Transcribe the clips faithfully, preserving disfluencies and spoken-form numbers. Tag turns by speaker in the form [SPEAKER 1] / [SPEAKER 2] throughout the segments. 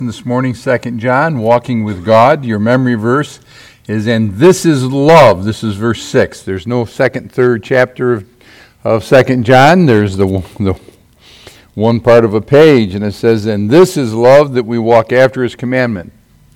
[SPEAKER 1] This morning, Second John, walking with God. Your memory verse is, and this is love. This is verse six. There's no second, third chapter of, of Second John. There's the, the one part of a page, and it says, and this is love, that we walk after his commandment.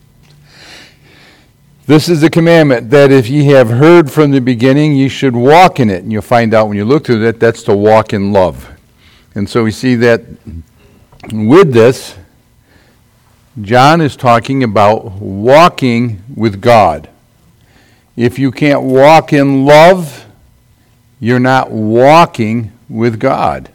[SPEAKER 1] This is the commandment, that if ye have heard from the beginning, ye should walk in it. And you'll find out when you look through that, that's to walk in love. And so we see that with this, John is talking about walking with God. If you can't walk in love, you're not walking with God.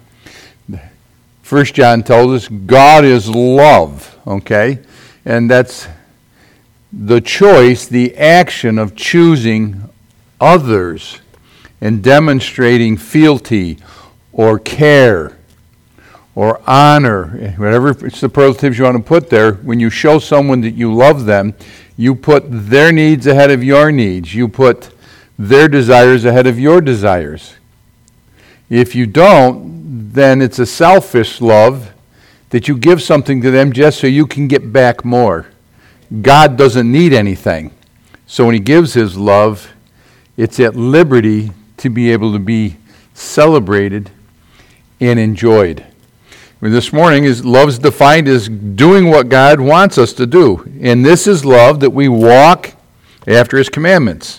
[SPEAKER 1] First John tells us God is love, okay? And that's the choice, the action of choosing others and demonstrating fealty or care or honor, whatever superlatives you want to put there. When you show someone that you love them, you put their needs ahead of your needs. You put their desires ahead of your desires. If you don't, then it's a selfish love that you give something to them just so you can get back more. God doesn't need anything. So when he gives his love, it's at liberty to be able to be celebrated and enjoyed. This morning, is love's defined as doing what God wants us to do. And this is love, that we walk after his commandments.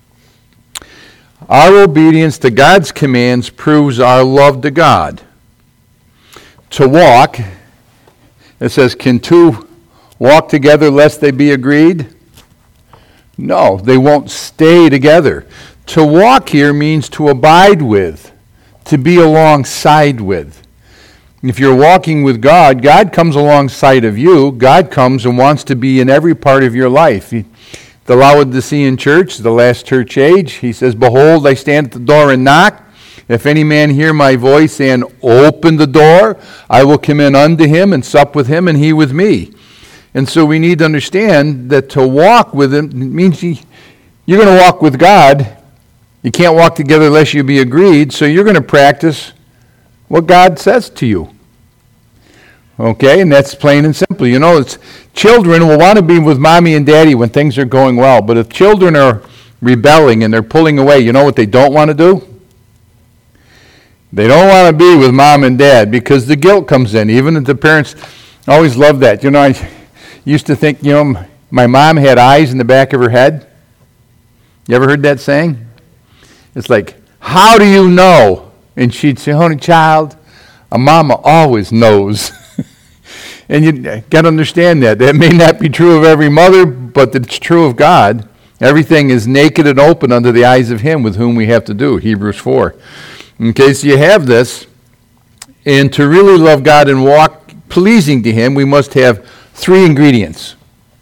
[SPEAKER 1] Our obedience to God's commands proves our love to God. To walk, it says, can two walk together lest they be agreed? No, they won't stay together. To walk here means to abide with, to be alongside with. If you're walking with God, God comes alongside of you. God comes and wants to be in every part of your life. The Laodicean church, the last church age, he says, behold, I stand at the door and knock. If any man hear my voice and open the door, I will come in unto him and sup with him and he with me. And so we need to understand that to walk with him means you, you're going to walk with God. You can't walk together unless you be agreed, so you're going to practice what God says to you. Okay, and that's plain and simple. You know, it's children will want to be with mommy and daddy when things are going well, but if children are rebelling and they're pulling away, you know what they don't want to do? They don't want to be with mom and dad because the guilt comes in. Even if the parents always love that. You know, I used to think, you know, my mom had eyes in the back of her head. You ever heard that saying? It's like, how do you know? And she'd say, honey, child, a mama always knows. And you got to understand that. That may not be true of every mother, but it's true of God. Everything is naked and open under the eyes of him with whom we have to do, Hebrews four. In case you have this, and to really love God and walk pleasing to him, we must have three ingredients.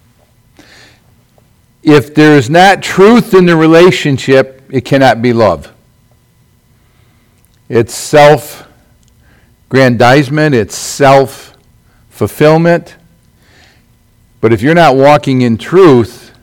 [SPEAKER 1] If there is not truth in the relationship, it cannot be love. It's self-grandizement, it's self-fulfillment. But if you're not walking in truth,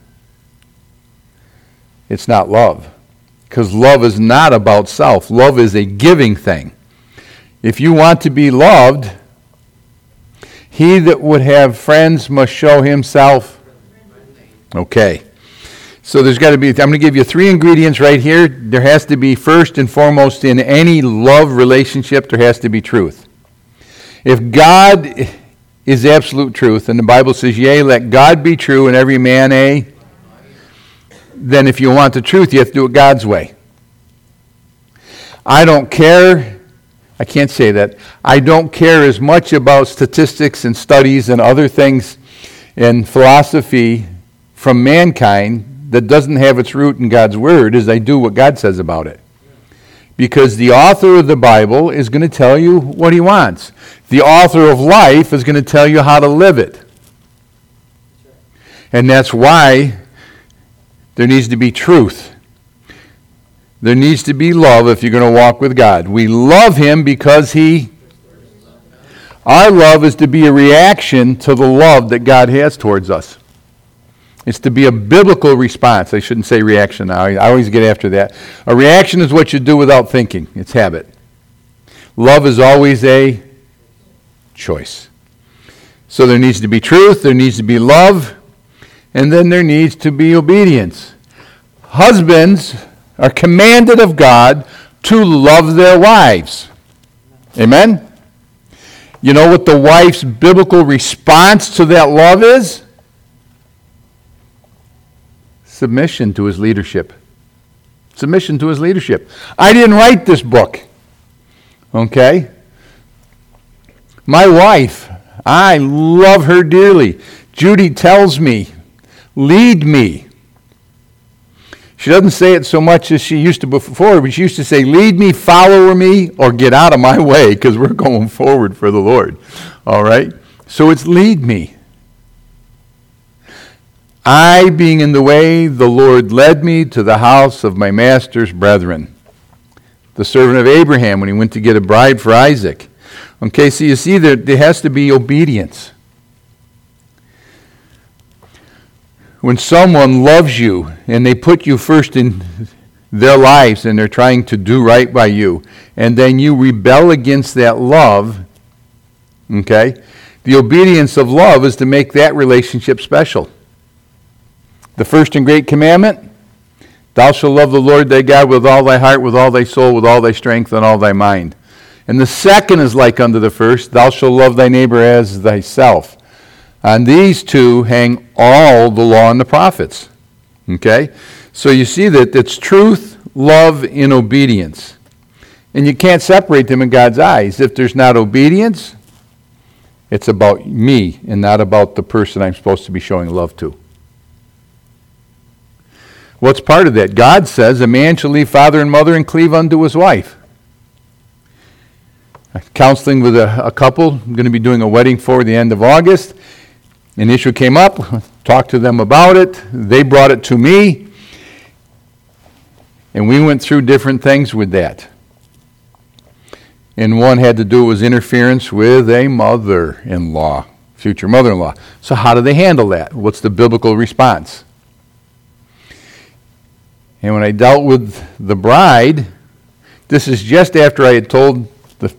[SPEAKER 1] it's not love. Because love is not about self. Love is a giving thing. If you want to be loved, he that would have friends must show himself. Okay. So there's got to be, I'm going to give you three ingredients right here. There has to be, first and foremost, in any love relationship, there has to be truth. If God is absolute truth, and the Bible says, yea, let God be true and every man a, then if you want the truth, you have to do it God's way. I don't care, I can't say that, I don't care as much about statistics and studies and other things in philosophy from mankind that doesn't have its root in God's Word as I do what God says about it. Because the author of the Bible is going to tell you what he wants. The author of life is going to tell you how to live it. And that's why there needs to be truth. There needs to be love if you're going to walk with God. We love him because he... Our love is to be a reaction to the love that God has towards us. It's to be a biblical response. I shouldn't say reaction now. I always get after that. A reaction is what you do without thinking. It's habit. Love is always a choice. So there needs to be truth, there needs to be love, and then there needs to be obedience. Husbands are commanded of God to love their wives. Amen? You know what the wife's biblical response to that love is? Submission to his leadership. Submission to his leadership. I didn't write this book. Okay? My wife, I love her dearly. Judy tells me, lead me. She doesn't say it so much as she used to before, but she used to say, lead me, follow me, or get out of my way, because we're going forward for the Lord. All right? So it's lead me. I, being in the way, the Lord led me to the house of my master's brethren. The servant of Abraham when he went to get a bride for Isaac. Okay, so you see that there has to be obedience. When someone loves you and they put you first in their lives and they're trying to do right by you, and then you rebel against that love, okay, the obedience of love is to make that relationship special. The first and great commandment, thou shalt love the Lord thy God with all thy heart, with all thy soul, with all thy strength, and all thy mind. And the second is like unto the first, thou shalt love thy neighbor as thyself. On these two hang all the law and the prophets. Okay? So you see that it's truth, love, and obedience. And you can't separate them in God's eyes. If there's not obedience, it's about me and not about the person I'm supposed to be showing love to. What's part of that? God says, a man shall leave father and mother and cleave unto his wife. Counseling with a, a couple, I'm going to be doing a wedding for the end of August. An issue came up, talked to them about it. They brought it to me. And we went through different things with that. And one had to do with interference with a mother-in-law, future mother-in-law. So how do they handle that? What's the biblical response? And when I dealt with the bride, this is just after I had told the,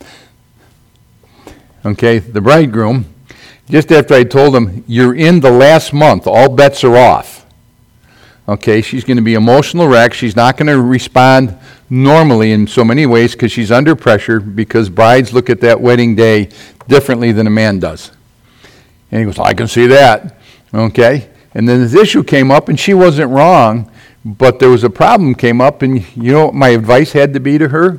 [SPEAKER 1] okay, the bridegroom, just after I told him, you're in the last month, all bets are off. Okay, she's going to be emotional wreck. She's not going to respond normally in so many ways because she's under pressure, because brides look at that wedding day differently than a man does. And he goes, I can see that. Okay, and then this issue came up, and she wasn't wrong, but there was a problem came up, and you know what my advice had to be to her?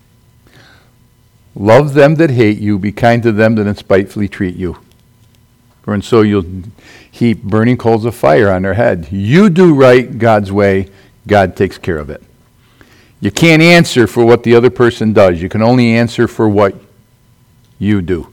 [SPEAKER 1] Love them that hate you, be kind to them that spitefully treat you. And so you'll heap burning coals of fire on their head. You do right God's way, God takes care of it. You can't answer for what the other person does. You can only answer for what you do.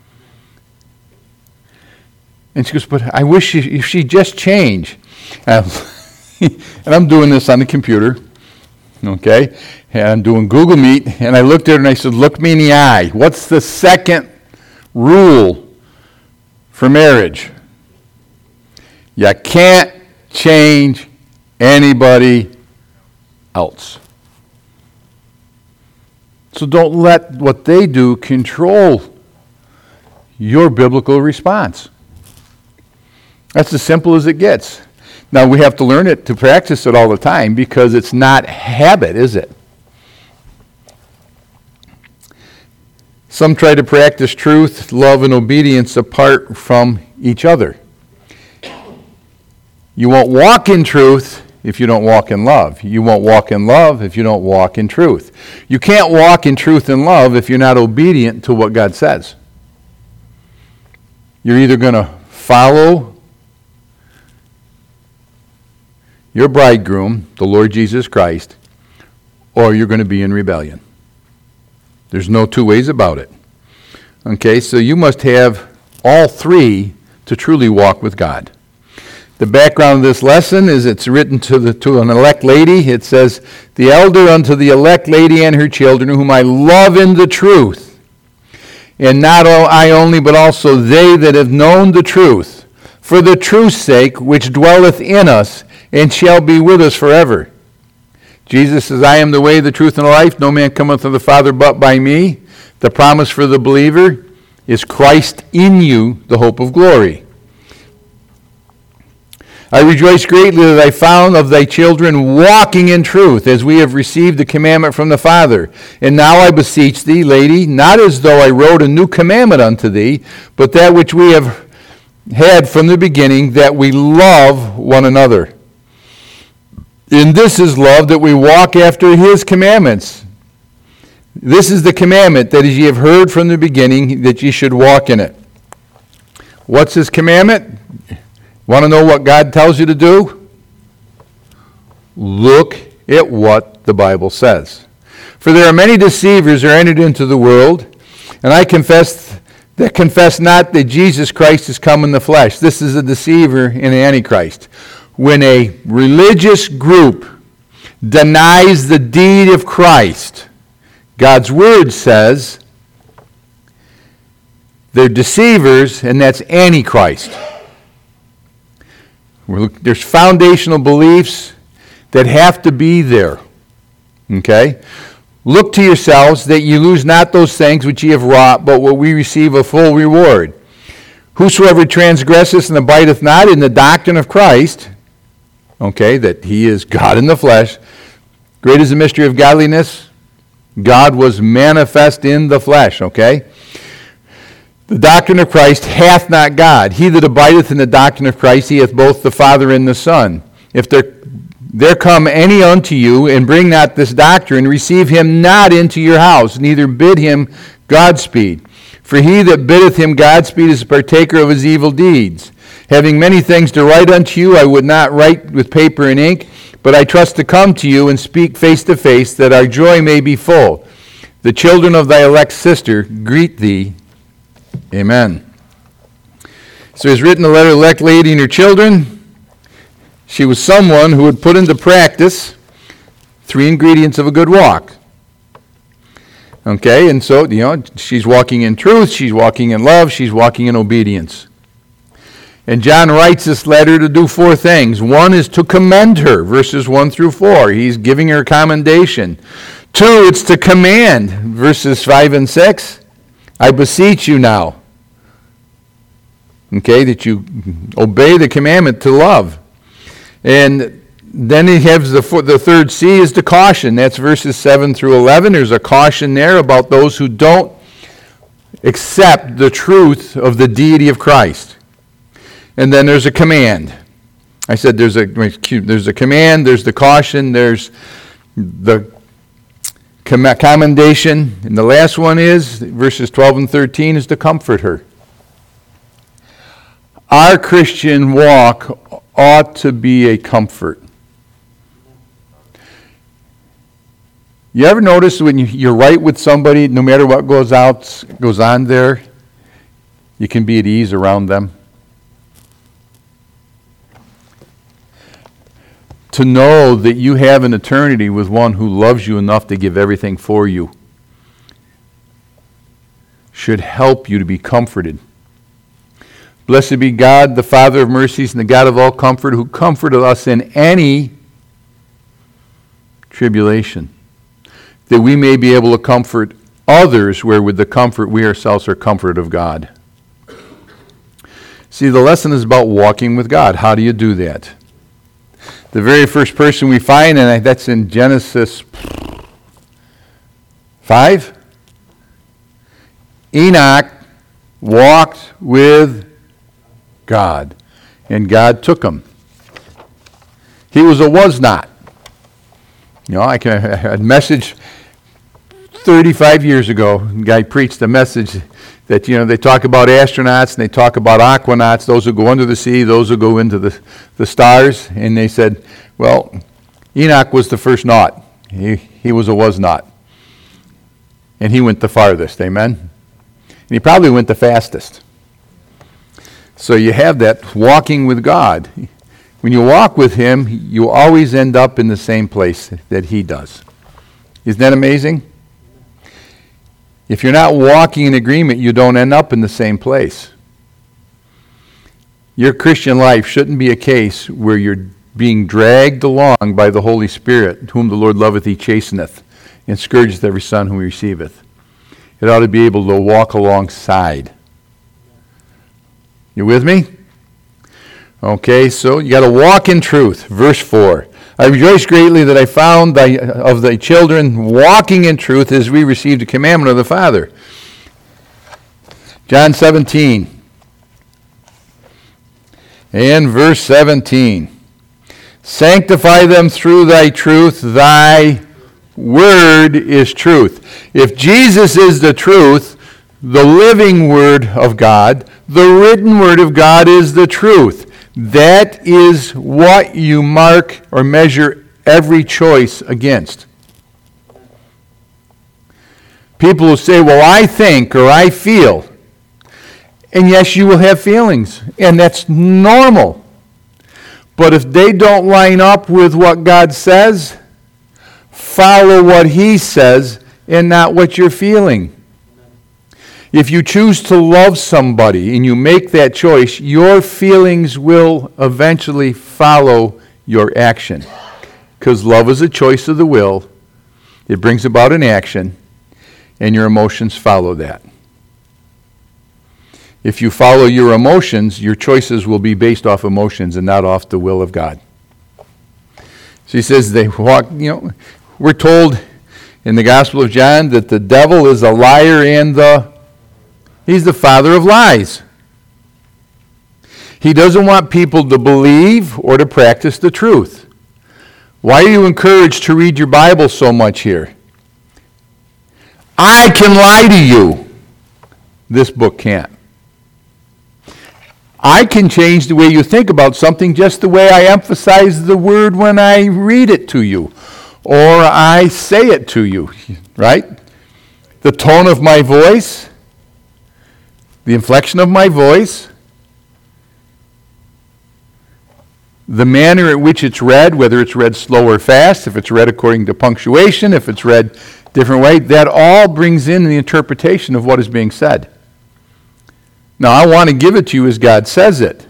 [SPEAKER 1] And she goes, but I wish she, if she just change. And I'm doing this on the computer, okay? And I'm doing Google Meet, and I looked at her and I said, look me in the eye. What's the second rule for marriage? You can't change anybody else. So don't let what they do control your biblical response. That's as simple as it gets. Now we have to learn it to practice it all the time, because it's not habit, is it? Some try to practice truth, love, and obedience apart from each other. You won't walk in truth if you don't walk in love. You won't walk in love if you don't walk in truth. You can't walk in truth and love if you're not obedient to what God says. You're either going to follow your bridegroom, the Lord Jesus Christ, or you're going to be in rebellion. There's no two ways about it. Okay, so you must have all three to truly walk with God. The background of this lesson is it's written to the to an elect lady. It says, the elder unto the elect lady and her children, whom I love in the truth. And not I only, but also they that have known the truth, for the truth's sake, which dwelleth in us, and shall be with us forever. Jesus says, I am the way, the truth, and the life. No man cometh to the Father but by me. The promise for the believer, is Christ in you, the hope of glory. I rejoice greatly that I found of thy children walking in truth, as we have received the commandment from the Father. And now I beseech thee, lady, not as though I wrote a new commandment unto thee, but that which we have had from the beginning, that we love one another. And this is love, that we walk after his commandments. This is the commandment, that as ye have heard from the beginning, that ye should walk in it. What's his commandment? Want to know what God tells you to do? Look at what the Bible says. For there are many deceivers who are entered into the world, and I confess that confess not that Jesus Christ is come in the flesh. This is a deceiver and an antichrist. When a religious group denies the deed of Christ, God's word says they're deceivers, and that's antichrist. There's foundational beliefs that have to be there. Okay? Look to yourselves that ye lose not those things which ye have wrought, but will we receive a full reward. Whosoever transgresseth and abideth not in the doctrine of Christ, okay, that he is God in the flesh, great is the mystery of godliness. God was manifest in the flesh, okay? The doctrine of Christ hath not God. He that abideth in the doctrine of Christ, he hath both the Father and the Son. If there, there come any unto you, and bring not this doctrine, receive him not into your house, neither bid him Godspeed. For he that biddeth him Godspeed is a partaker of his evil deeds. Having many things to write unto you, I would not write with paper and ink, but I trust to come to you and speak face to face, that our joy may be full. The children of thy elect sister greet thee. Amen. So he's written a letter to the elect lady and her children. She was someone who had put into practice three ingredients of a good walk. Okay, and so, you know, she's walking in truth, she's walking in love, she's walking in obedience. And John writes this letter to do four things. One is to commend her, verses one through four. He's giving her commendation. Two, it's to command, verses five and six. I beseech you now, okay, that you obey the commandment to love. And then he has the, the third C is the caution. That's verses seven through eleven. There's a caution there about those who don't accept the truth of the deity of Christ. And then there's a command. I said there's a there's a command, there's the caution, there's the commendation, and the last one is, verses twelve and thirteen, is to comfort her. Our Christian walk ought to be a comfort. You ever notice when you're right with somebody, no matter what goes out, goes on there, you can be at ease around them? To know that you have an eternity with one who loves you enough to give everything for you should help you to be comforted. Blessed be God, the Father of mercies and the God of all comfort, who comforted us in any tribulation, that we may be able to comfort others where with the comfort we ourselves are comforted of God. See, the lesson is about walking with God. How do you do that? The very first person we find, and that's in Genesis five, Enoch walked with God, and God took him. He was a was not. You know, I can a message thirty-five years ago. A guy preached a message that, you know, they talk about astronauts and they talk about aquanauts, those who go under the sea, those who go into the, the stars. And they said, well, Enoch was the first naught. He, he was a was not. And he went the farthest, amen? And he probably went the fastest. So you have that walking with God. When you walk with him, you always end up in the same place that he does. Isn't that amazing? If you're not walking in agreement, you don't end up in the same place. Your Christian life shouldn't be a case where you're being dragged along by the Holy Spirit, whom the Lord loveth, he chasteneth, and scourgeth every son whom he receiveth. It ought to be able to walk alongside You with me? Okay, so you got to walk in truth. Verse four. I rejoice greatly that I found thy, of thy children walking in truth as we received a commandment of the Father. John seventeen. And verse seventeen. Sanctify them through thy truth. Thy word is truth. If Jesus is the truth, the living word of God, the written word of God is the truth. That is what you mark or measure every choice against. People will say, well, I think or I feel. And yes, you will have feelings, and that's normal. But if they don't line up with what God says, follow what He says and not what you're feeling. If you choose to love somebody and you make that choice, your feelings will eventually follow your action. Because love is a choice of the will. It brings about an action, and your emotions follow that. If you follow your emotions, your choices will be based off emotions and not off the will of God. So he says they walk, you know, we're told in the Gospel of John that the devil is a liar and the He's the father of lies. He doesn't want people to believe or to practice the truth. Why are you encouraged to read your Bible so much here? I can lie to you. This book can't. I can change the way you think about something just the way I emphasize the word when I read it to you or I say it to you, right? The tone of my voice, the inflection of my voice, the manner at which it's read, whether it's read slow or fast, if it's read according to punctuation, if it's read different way, that all brings in the interpretation of what is being said. Now, I want to give it to you as God says it.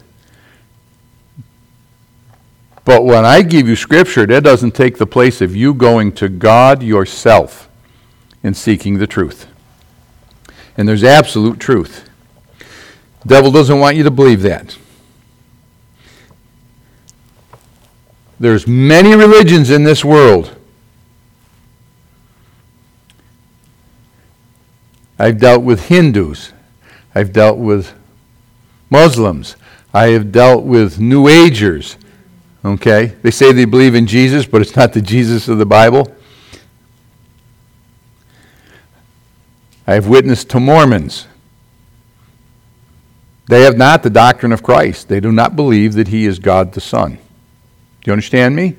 [SPEAKER 1] But when I give you Scripture, that doesn't take the place of you going to God yourself and seeking the truth. And there's absolute truth. The devil doesn't want you to believe that. There's many religions in this world. I've dealt with Hindus. I've dealt with Muslims. I have dealt with New Agers. Okay? They say they believe in Jesus, but it's not the Jesus of the Bible. I've witnessed to Mormons. They have not the doctrine of Christ. They do not believe that He is God the Son. Do you understand me?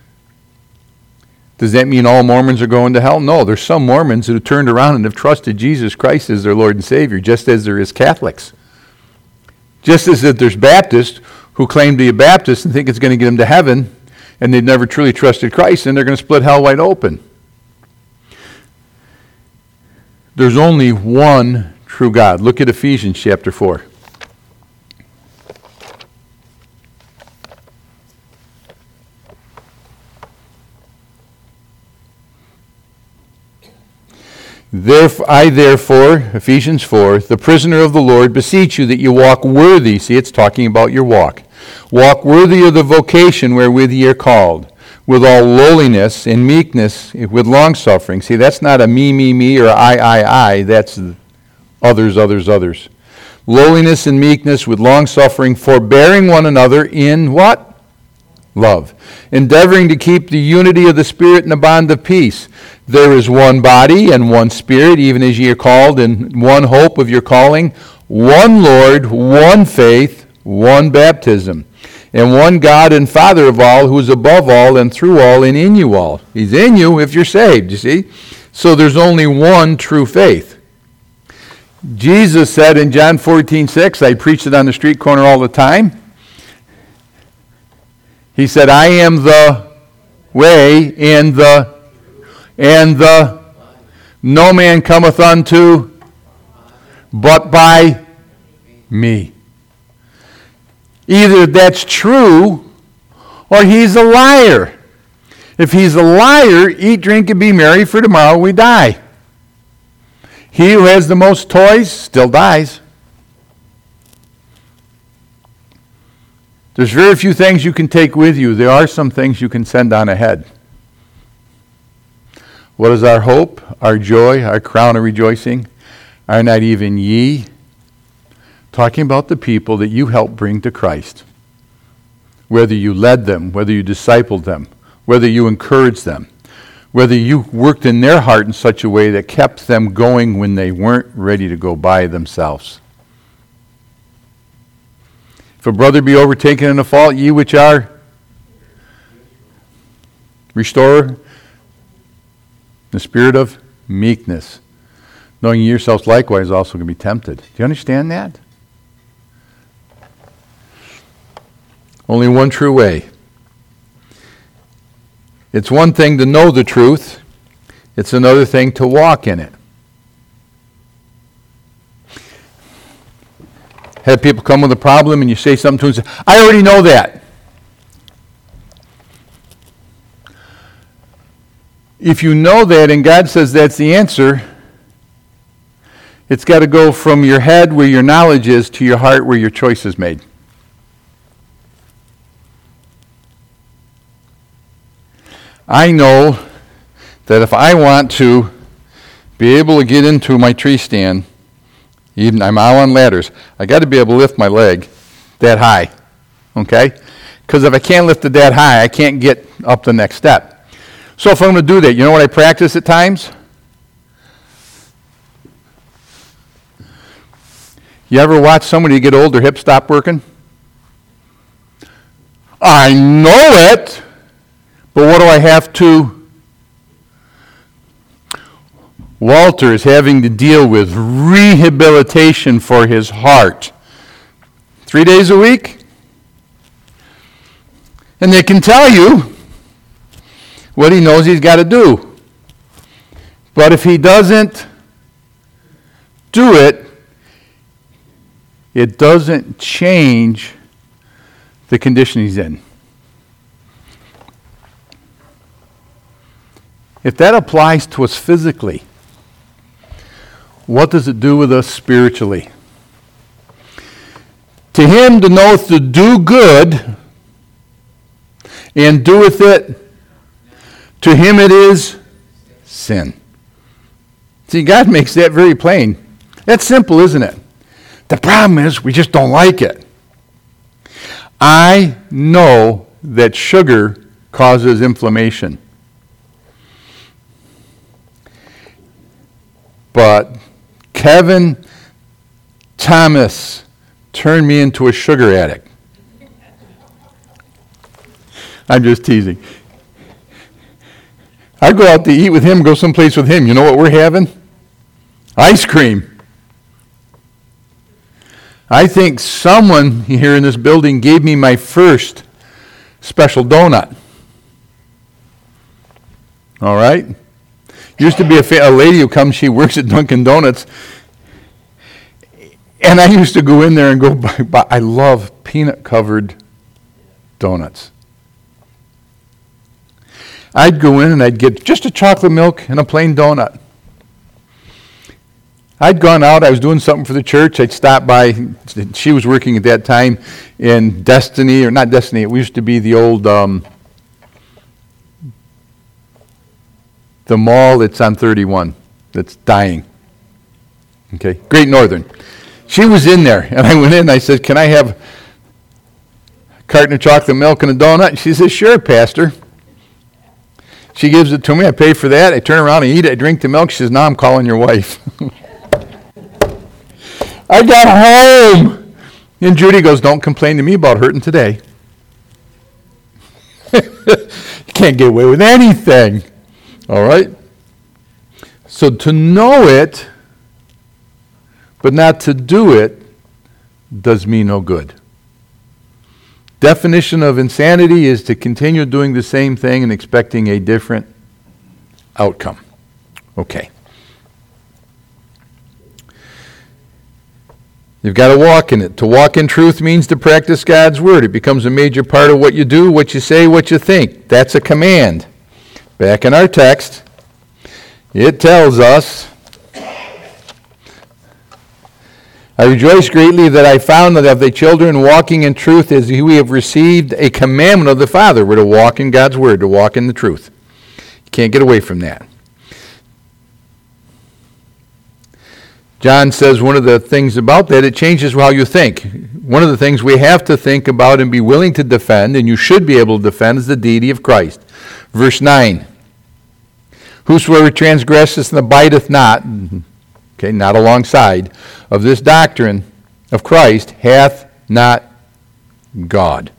[SPEAKER 1] Does that mean all Mormons are going to hell? No, there's some Mormons who have turned around and have trusted Jesus Christ as their Lord and Savior, just as there is Catholics. Just as that there's Baptists who claim to be a Baptist and think it's going to get them to heaven, and they've never truly trusted Christ, and they're going to split hell wide open. There's only one true God. Look at Ephesians chapter four. Therefore, I therefore, Ephesians four, the prisoner of the Lord, beseech you that you walk worthy. See, it's talking about your walk. Walk worthy of the vocation wherewith ye are called, with all lowliness and meekness, with longsuffering. See, that's not a me, me, me, or I, I, I. That's others, others, others. Lowliness and meekness with longsuffering, forbearing one another in what? Love. Endeavoring to keep the unity of the Spirit in the bond of peace. There is one body and one Spirit, even as ye are called, in one hope of your calling, one Lord, one faith, one baptism, and one God and Father of all, who is above all and through all and in you all. He's in you if you're saved, you see? So there's only one true faith. Jesus said in John fourteen six, I preach it on the street corner all the time. He said, I am the way and the and the no man cometh unto but by me. Either that's true or he's a liar. If he's a liar, eat, drink, and be merry, for tomorrow we die. He who has the most toys still dies. There's very few things you can take with you. There are some things you can send on ahead. What is our hope, our joy, our crown of rejoicing? Are not even ye? Talking about the people that you helped bring to Christ. Whether you led them, whether you discipled them, whether you encouraged them, whether you worked in their heart in such a way that kept them going when they weren't ready to go by themselves. If a brother be overtaken in a fault, ye which are restorer, the spirit of meekness, knowing ye yourselves likewise also can be tempted. Do you understand that? Only one true way. It's one thing to know the truth. It's another thing to walk in it. Have people come with a problem and you say something to them and say, I already know that. If you know that and God says that's the answer, it's got to go from your head where your knowledge is to your heart where your choice is made. I know that if I want to be able to get into my tree stand, even I'm out on ladders, I got to be able to lift my leg that high, okay? Because if I can't lift it that high, I can't get up the next step. So if I'm going to do that, you know what I practice at times? You ever watch somebody get old, their hips stop working? I know it, but what do I have to? Walter is having to deal with rehabilitation for his heart. Three days a week? And they can tell you what he knows he's got to do. But if he doesn't do it, it doesn't change the condition he's in. If that applies to us physically, what does it do with us spiritually? To him to knoweth to do good, and doeth it, to him it is sin. See, God makes that very plain. That's simple, isn't it? The problem is we just don't like it. I know that sugar causes inflammation. But Kevin Thomas turned me into a sugar addict. I'm just teasing. I go out to eat with him, go someplace with him. You know what we're having? Ice cream. I think someone here in this building gave me my first special donut. All right? Used to be a, fa- a lady who comes, she works at Dunkin' Donuts. And I used to go in there and go, buy, buy, I love peanut-covered donuts. I'd go in and I'd get just a chocolate milk and a plain donut. I'd gone out, I was doing something for the church, I'd stop by, she was working at that time in Destiny, or not Destiny, it used to be the old, um, the mall that's on thirty-one, that's dying. Okay, Great Northern. She was in there, and I went in and I said, can I have a carton of chocolate milk and a donut? And she says, sure, Pastor. She gives it to me, I pay for that, I turn around and eat it, I drink the milk, she says, now I'm calling your wife. I got home, and Judy goes, don't complain to me about hurting today. You can't get away with anything. All right? So to know it, but not to do it, does me no good. Definition of insanity is to continue doing the same thing and expecting a different outcome. Okay. You've got to walk in it. To walk in truth means to practice God's word. It becomes a major part of what you do, what you say, what you think. That's a command. Back in our text, it tells us, I rejoice greatly that I found that of the children walking in truth as we have received a commandment of the Father. We're to walk in God's word, to walk in the truth. You can't get away from that. John says one of the things about that, it changes how you think. One of the things we have to think about and be willing to defend, and you should be able to defend, is the deity of Christ. Verse nine. Whosoever transgresseth and abideth not, okay, not alongside, of this doctrine of Christ, hath not God.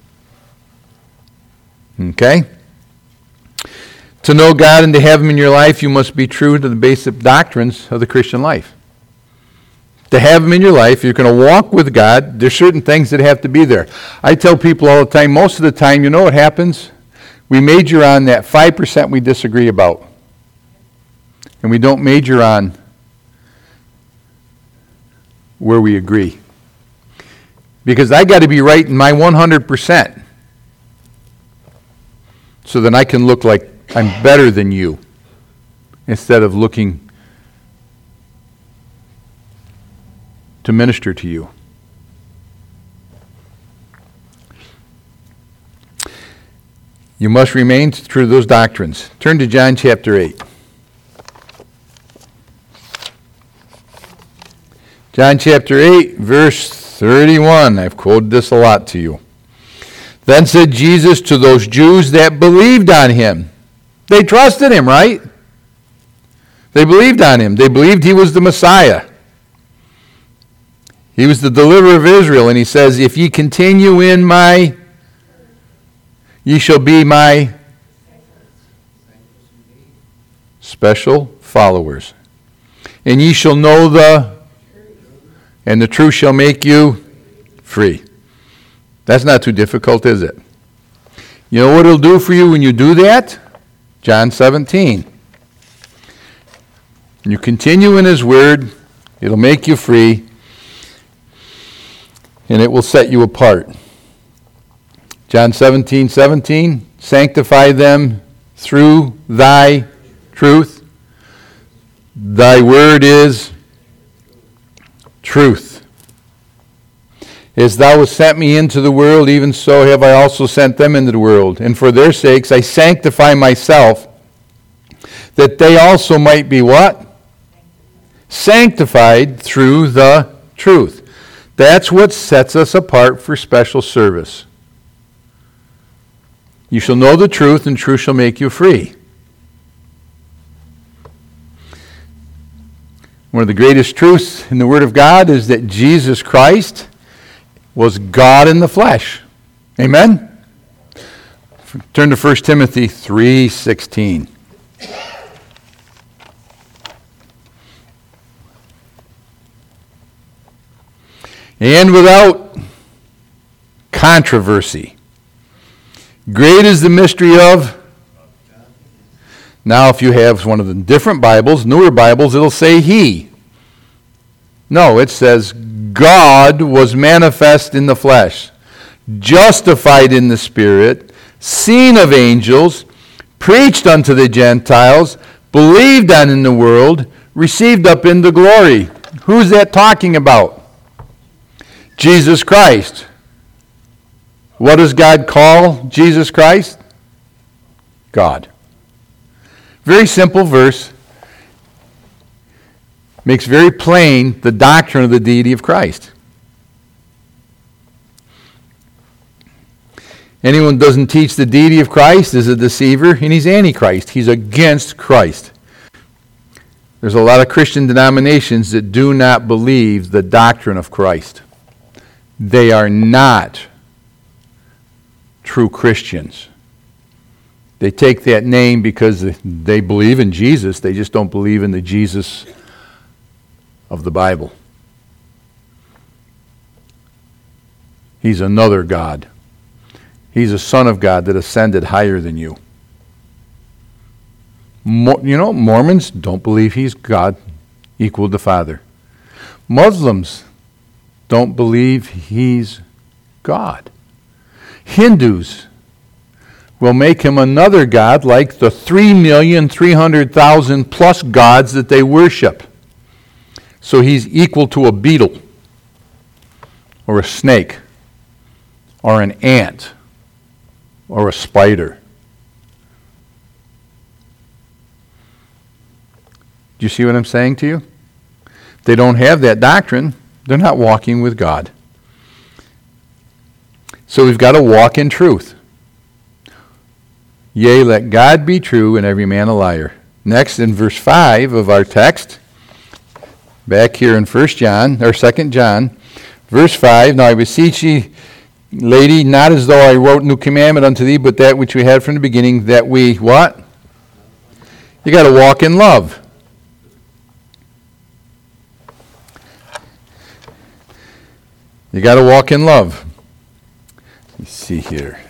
[SPEAKER 1] Okay? To know God and to have Him in your life, you must be true to the basic doctrines of the Christian life. To have Him in your life, you're going to walk with God. There's certain things that have to be there. I tell people all the time, most of the time, you know what happens? We major on that five percent we disagree about. And we don't major on where we agree. Because I got to be right in my one hundred percent. So then I can look like I'm better than you. Instead of looking to minister to you. You must remain true to those doctrines. Turn to John chapter eight. John chapter eight, verse thirty-one. I've quoted this a lot to you. Then said Jesus to those Jews that believed on Him. They trusted Him, right? They believed on Him. They believed He was the Messiah. He was the deliverer of Israel. And He says, if ye continue in my, ye shall be my special followers. And ye shall know the, and the truth shall make you free. That's not too difficult, is it? You know what it'll do for you when you do that? John seventeen. When you continue in His word, it'll make you free, and it will set you apart. John seventeen, seventeen, sanctify them through thy truth. Thy word is truth. As thou hast sent me into the world, even so have I also sent them into the world. And for their sakes I sanctify myself, that they also might be what? Sanctified through the truth. That's what sets us apart for special service. You shall know the truth, and truth shall make you free. One of the greatest truths in the Word of God is that Jesus Christ was God in the flesh. Amen? Turn to First Timothy three sixteen. And without controversy. Great is the mystery of... Now, if you have one of the different Bibles, newer Bibles, it'll say He. No, it says God was manifest in the flesh, justified in the Spirit, seen of angels, preached unto the Gentiles, believed on in the world, received up into glory. Who's that talking about? Jesus Christ. What does God call Jesus Christ? God. Very simple verse. Makes very plain the doctrine of the deity of Christ. Anyone who doesn't teach the deity of Christ is a deceiver, and he's antichrist. He's against Christ. There's a lot of Christian denominations that do not believe the doctrine of Christ. They are not true Christians. They take that name because they believe in Jesus. They just don't believe in the Jesus of the Bible. He's another God. He's a son of God that ascended higher than you. Mo- you know, Mormons don't believe he's God equal to Father. Muslims don't believe he's God. Hindus will make him another god like the three million three hundred thousand plus gods that they worship. So he's equal to a beetle. or a snake or an ant or a spider. Do you see what I'm saying to you? They don't have that doctrine. They're not walking with God. So we've got to walk in truth. Yea, let God be true and every man a liar. Next, in verse five of our text, back here in First John, or Second John, verse five, now I beseech ye, lady, not as though I wrote new commandment unto thee, but that which we had from the beginning, that we, what? You got to walk in love. You got to walk in love. Let's see here.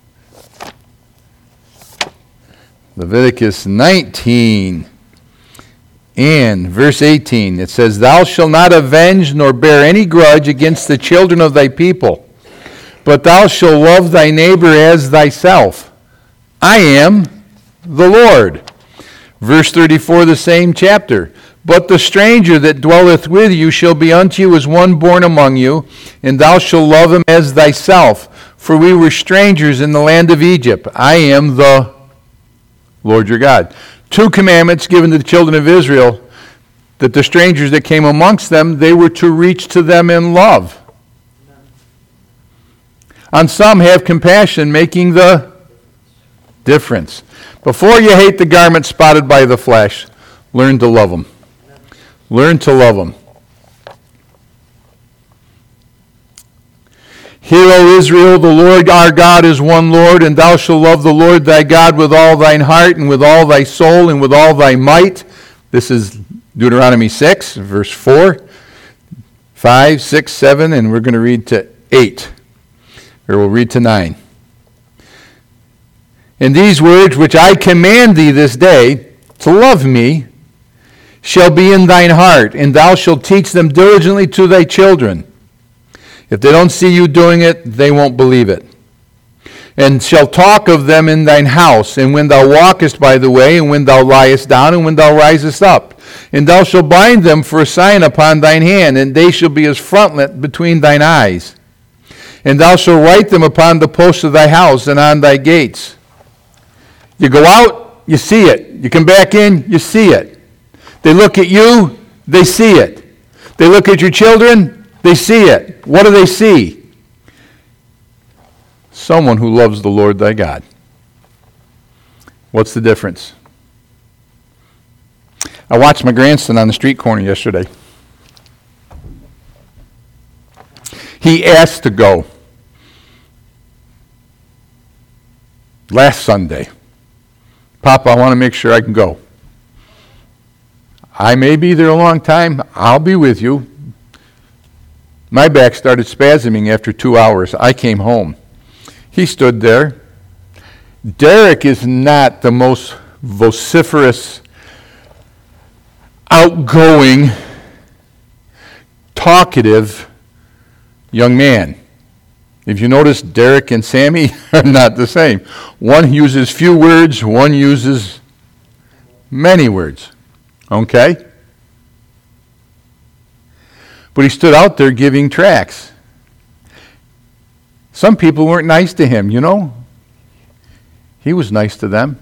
[SPEAKER 1] Leviticus nineteen and verse eighteen. It says, Thou shalt not avenge nor bear any grudge against the children of thy people, but thou shalt love thy neighbor as thyself. I am the Lord. Verse thirty-four, the same chapter. But the stranger that dwelleth with you shall be unto you as one born among you, and thou shalt love him as thyself. For we were strangers in the land of Egypt. I am the Lord your God. Two commandments given to the children of Israel, that the strangers that came amongst them, they were to reach to them in love. On some have compassion, making the difference. Before you hate the garment spotted by the flesh, learn to love them. Learn to love them. Hear, O Israel, the Lord our God is one Lord, and thou shalt love the Lord thy God with all thine heart, and with all thy soul, and with all thy might. This is Deuteronomy six, verse four, five, six, seven, and we're going to read to eight. Or we'll read to nine. And these words which I command thee this day, to love me, shall be in thine heart, and thou shalt teach them diligently to thy children. If they don't see you doing it, they won't believe it. And shall talk of them in thine house, and when thou walkest by the way, and when thou liest down, and when thou risest up. And thou shalt bind them for a sign upon thine hand, and they shall be as frontlet between thine eyes. And thou shalt write them upon the posts of thy house, and on thy gates. You go out, you see it. You come back in, you see it. They look at you, they see it. They look at your children, they see it. What do they see? Someone who loves the Lord thy God. What's the difference? I watched my grandson on the street corner yesterday. He asked to go last Sunday. Papa, I want to make sure I can go. I may be there a long time. I'll be with you. My back started spasming after two hours. I came home. He stood there. Derek is not the most vociferous, outgoing, talkative young man. If you notice, Derek and Sammy are not the same. One uses few words, one uses many words. Okay? But he stood out there giving tracts. Some people weren't nice to him, you know. He was nice to them.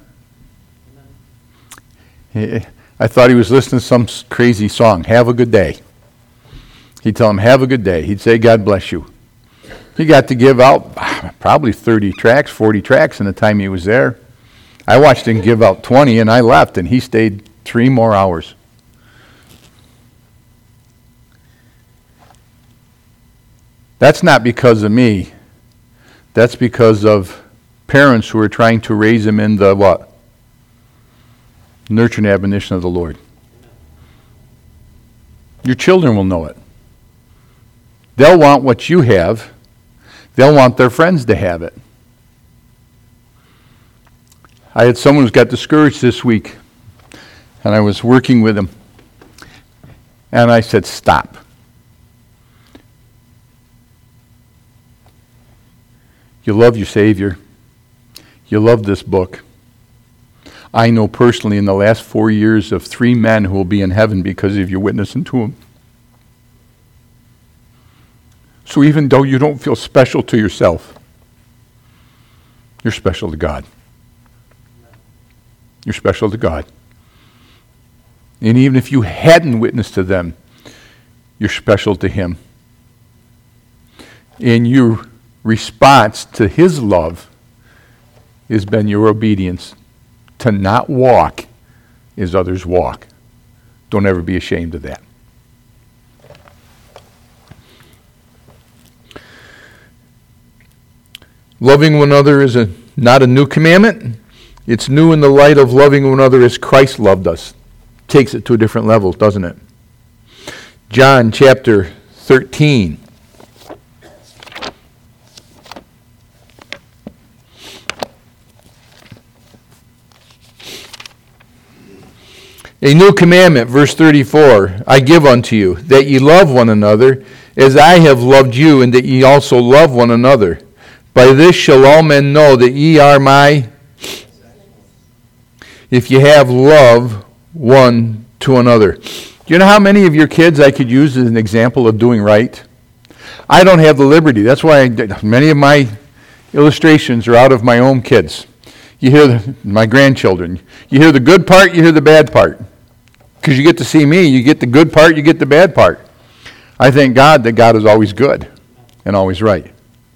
[SPEAKER 1] He, I thought he was listening to some crazy song, Have a Good Day. He'd tell him, have a good day. He'd say, God bless you. He got to give out probably thirty tracts, forty tracts in the time he was there. I watched him give out twenty, and I left, and he stayed three more hours. That's not because of me. That's because of parents who are trying to raise him in the what? Nurture and admonition of the Lord. Your children will know it. They'll want what you have. They'll want their friends to have it. I had someone who got discouraged this week, and I was working with him. And I said, stop. You love your Savior. You love this book. I know personally in the last four years of three men who will be in heaven because of your witnessing to them. So even though you don't feel special to yourself, you're special to God. You're special to God. And even if you hadn't witnessed to them, you're special to Him. And your response to His love has been your obedience to not walk as others walk. Don't ever be ashamed of that. Loving one another is a, not a new commandment. It's new in the light of loving one another as Christ loved us. Takes it to a different level, doesn't it? John chapter thirteen. A new commandment, verse thirty-four, I give unto you, that ye love one another, as I have loved you, and that ye also love one another. By this shall all men know that ye are my, if ye have love one to another. Do you know how many of your kids I could use as an example of doing right? I don't have the liberty. That's why I, many of my illustrations are out of my own kids. You hear the, my grandchildren. You hear the good part, you hear the bad part. Because you get to see me, you get the good part, you get the bad part. I thank God that God is always good and always right.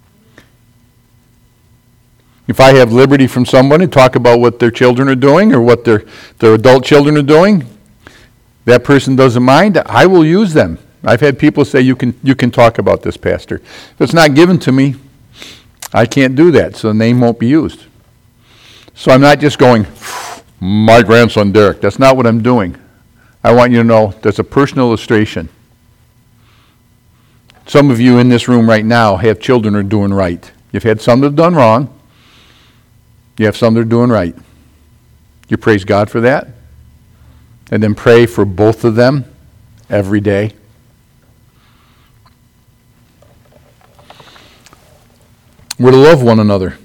[SPEAKER 1] If I have liberty from someone to talk about what their children are doing or what their, their adult children are doing, that person doesn't mind, I will use them. I've had people say, you can you can talk about this, Pastor. If it's not given to me, I can't do that, so the name won't be used. So I'm not just going, my grandson Derek. That's not what I'm doing. I want you to know that's a personal illustration. Some of you in this room right now have children who are doing right. You've had some that have done wrong. You have some that are doing right. You praise God for that. And then pray for both of them every day. We're to love one another.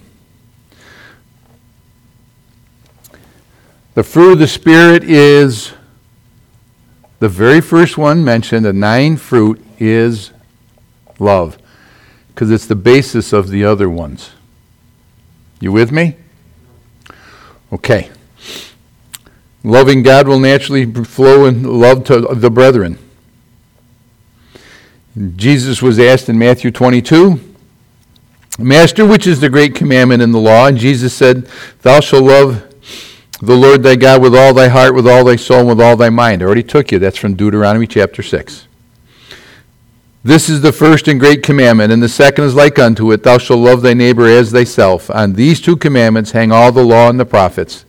[SPEAKER 1] The fruit of the Spirit is, the very first one mentioned, the nine fruit is love. Because it's the basis of the other ones. You with me? Okay. Loving God will naturally flow in love to the brethren. Jesus was asked in Matthew twenty-two, Master, which is the great commandment in the law? And Jesus said, Thou shalt love the Lord thy God with all thy heart, with all thy soul, and with all thy mind. I already took you. That's from Deuteronomy chapter six. This is the first and great commandment, and the second is like unto it, Thou shalt love thy neighbor as thyself. On these two commandments hang all the law and the prophets.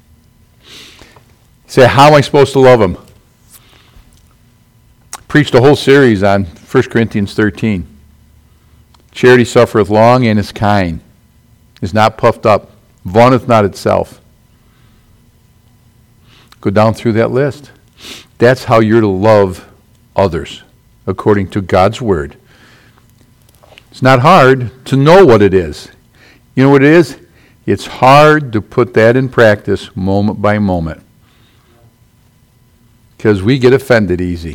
[SPEAKER 1] You say, how am I supposed to love them? Preached a whole series on First Corinthians thirteen. Charity suffereth long and is kind, is not puffed up, vaunteth not itself. Go down through that list. That's how you're to love others, according to God's Word. It's not hard to know what it is. You know what it is? It's hard to put that in practice moment by moment. Because we get offended easy.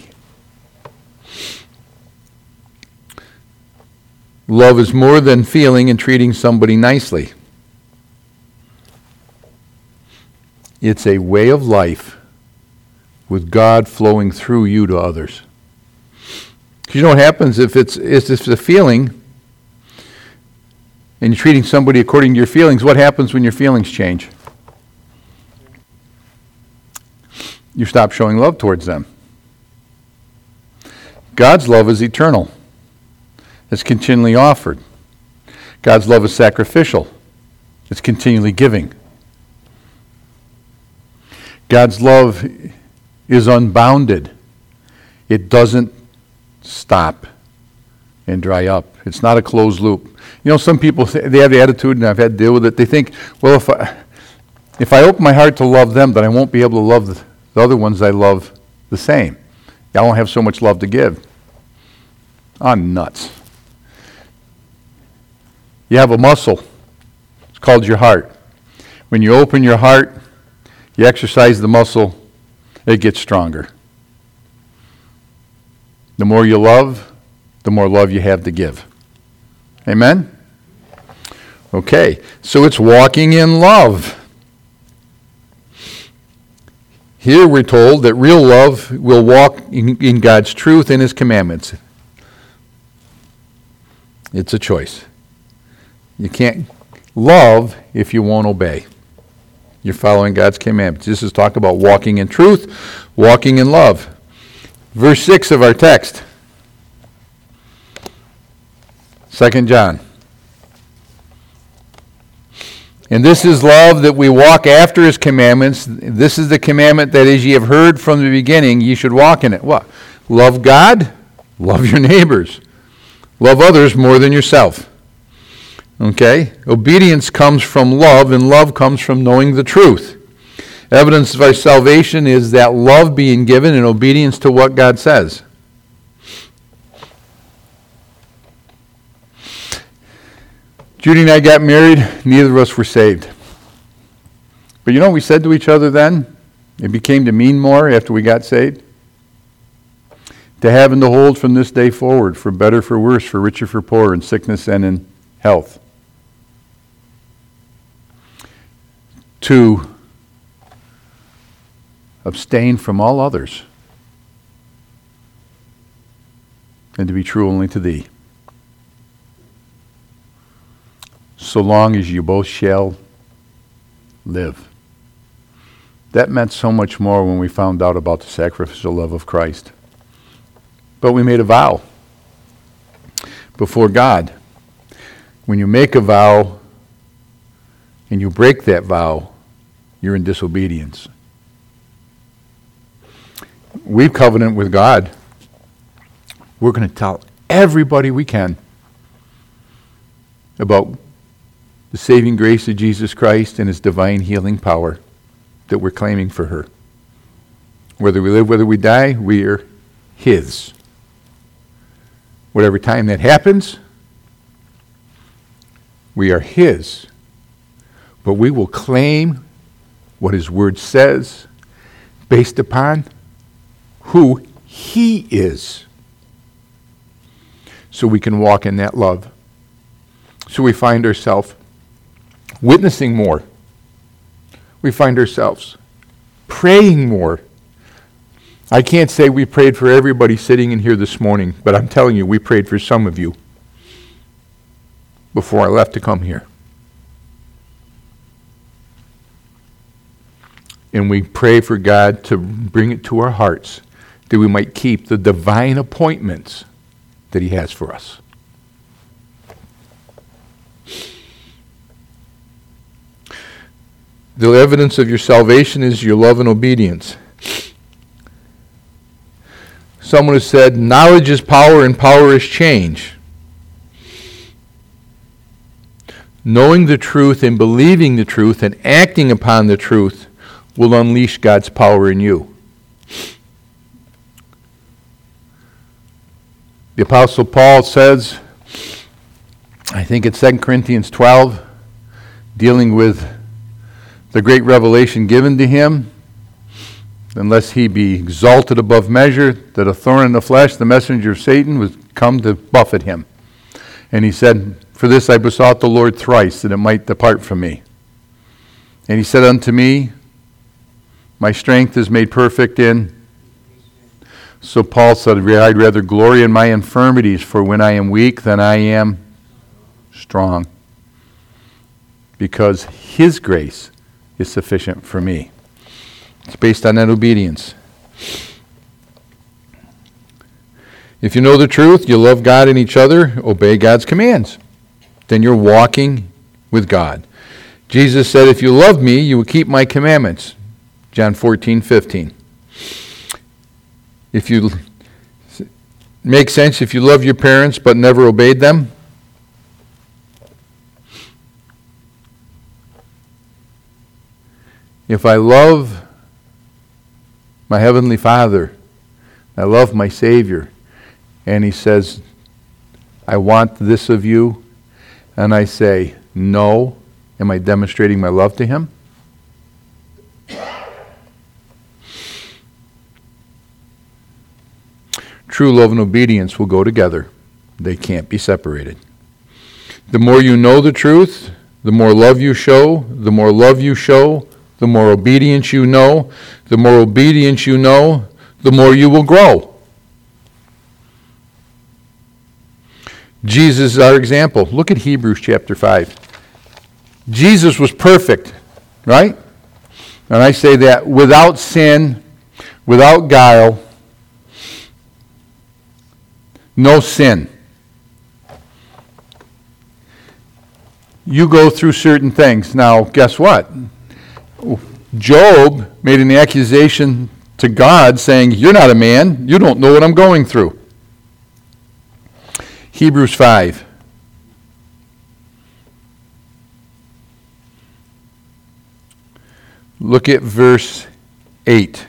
[SPEAKER 1] Love is more than feeling and treating somebody nicely. It's a way of life with God flowing through you to others. Because you know what happens if it's, if it's a feeling and you're treating somebody according to your feelings, what happens when your feelings change? You stop showing love towards them. God's love is eternal. It's continually offered. God's love is sacrificial. It's continually giving. God's love is unbounded. It doesn't stop and dry up. It's not a closed loop. You know, some people, they have the attitude, and I've had to deal with it, they think, well, if I, if I open my heart to love them, then I won't be able to love the, the other ones I love the same. I won't have so much love to give. I'm nuts. You have a muscle. It's called your heart. When you open your heart, you exercise the muscle, it gets stronger. The more you love, the more love you have to give. Amen? Okay, so it's walking in love. Here we're told that real love will walk in, in God's truth and His commandments. It's a choice. You can't love if you won't obey. You're following God's commandments. This is talk about walking in truth, walking in love. Verse six of our text. Second John. And this is love, that we walk after His commandments. This is the commandment that, as ye have heard from the beginning, ye should walk in it. What? Love God, love your neighbors. Love others more than yourself. Okay? Obedience comes from love, and love comes from knowing the truth. Evidence of our salvation is that love being given in obedience to what God says. Judy and I got married. Neither of us were saved. But you know what we said to each other then? It became to mean more after we got saved. To have and to hold from this day forward, for better, for worse, for richer, for poorer, in sickness and in health. To abstain from all others, and to be true only to Thee. So long as you both shall live. That meant so much more when we found out about the sacrificial love of Christ. But we made a vow before God. When you make a vow and you break that vow, you're in disobedience. We covenant with God. We're going to tell everybody we can about the saving grace of Jesus Christ and His divine healing power that we're claiming for her. Whether we live, whether we die, we are His. Whatever time that happens, we are His. But we will claim what His Word says based upon who He is. So we can walk in that love. So we find ourselves witnessing more. We find ourselves praying more. I can't say we prayed for everybody sitting in here this morning, but I'm telling you, we prayed for some of you before I left to come here. And we pray for God to bring it to our hearts that we might keep the divine appointments that He has for us. The evidence of your salvation is your love and obedience. Someone has said, knowledge is power and power is change. Knowing the truth and believing the truth and acting upon the truth will unleash God's power in you. The Apostle Paul says, I think it's Second Corinthians twelve, dealing with the great revelation given to him, unless he be exalted above measure, that a thorn in the flesh, the messenger of Satan, was come to buffet him. And he said, for this I besought the Lord thrice, that it might depart from me. And he said unto me, my strength is made perfect in. So Paul said, I'd rather glory in my infirmities, for when I am weak, then I am strong. Because His grace is sufficient for me. It's based on that obedience. If you know the truth, you love God and each other, obey God's commands. Then you're walking with God. Jesus said, if you love me, you will keep my commandments. John fourteen fifteen. If you make sense, if you love your parents but never obeyed them, if I love my Heavenly Father, I love my Savior, and He says, I want this of you, and I say, no, am I demonstrating my love to Him? True love and obedience will go together. They can't be separated. The more you know the truth, the more love you show. The more love you show, the more obedience you know. The more obedience you know, the more you will grow. Jesus is our example. Look at Hebrews chapter five. Jesus was perfect, right? And I say that without sin, without guile, no sin. You go through certain things. Now, guess what? Job made an accusation to God saying, "You're not a man. You don't know what I'm going through." Hebrews five. Look at verse eight.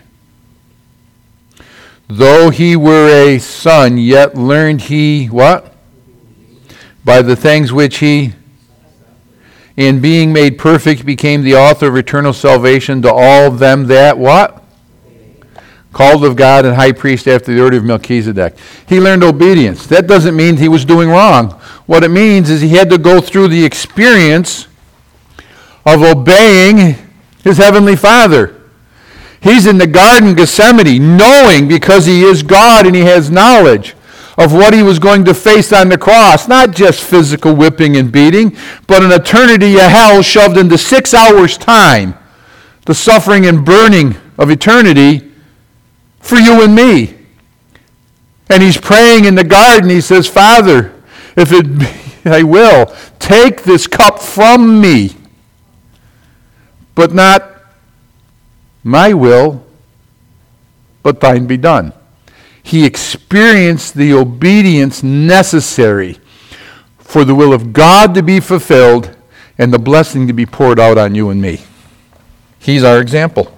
[SPEAKER 1] Though he were a son, yet learned he what? By the things which he, in being made perfect, became the author of eternal salvation to all of them that what? Called of God and high priest after the order of Melchizedek. He learned obedience. That doesn't mean he was doing wrong. What it means is he had to go through the experience of obeying his heavenly Father. He's in the Garden of Gethsemane, knowing, because he is God and he has knowledge of what he was going to face on the cross. Not just physical whipping and beating, but an eternity of hell shoved into six hours' time. The suffering and burning of eternity for you and me. And he's praying in the garden. He says, "Father, if it be thy will, take this cup from me. But not my will, but thine be done." He experienced the obedience necessary for the will of God to be fulfilled and the blessing to be poured out on you and me. He's our example.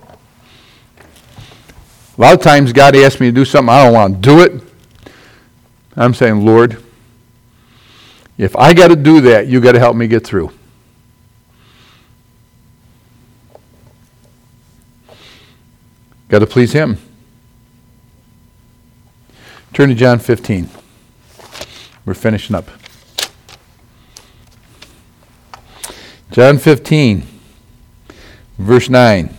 [SPEAKER 1] A lot of times God asks me to do something, I don't want to do it. I'm saying, "Lord, if I got to do that, you got to help me get through." Got to please him. Turn to John fifteen. We're finishing up. John fifteen, verse nine.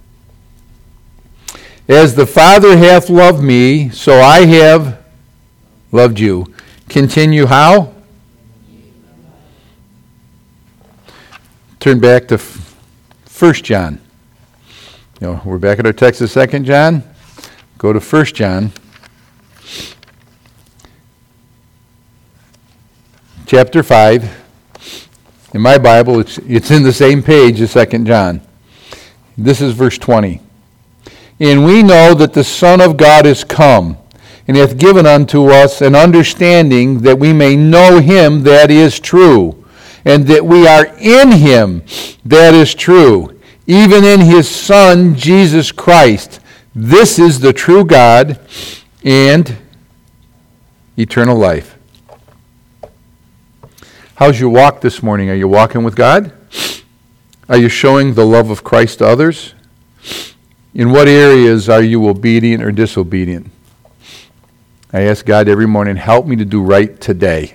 [SPEAKER 1] As the Father hath loved me, so I have loved you. Continue how? Turn back to First John. You know, we're back at our text of Second John. Go to First John. Chapter five. In my Bible, it's, it's in the same page as Second John. This is verse twenty. And we know that the Son of God is come, and hath given unto us an understanding that we may know him that is true, and that we are in him that is true, even in his Son, Jesus Christ. This is the true God and eternal life. How's your walk this morning? Are you walking with God? Are you showing the love of Christ to others? In what areas are you obedient or disobedient? I ask God every morning, help me to do right today.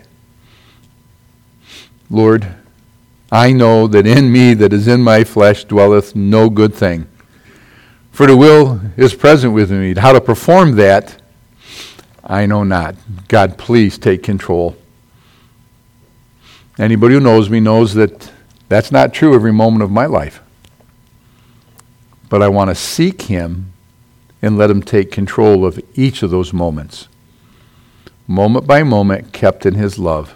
[SPEAKER 1] Lord, I know that in me that is in my flesh dwelleth no good thing. For the will is present with me. How to perform that, I know not. God, please take control. Anybody who knows me knows that that's not true every moment of my life. But I want to seek him and let him take control of each of those moments. Moment by moment, kept in his love.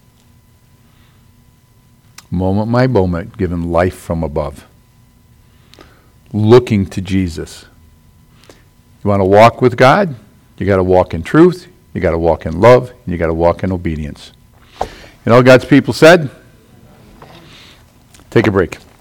[SPEAKER 1] Moment by moment, given life from above. Looking to Jesus. You want to walk with God? You got to walk in truth. You got to walk in love. And you got to walk in obedience. And all God's people said? Take a break.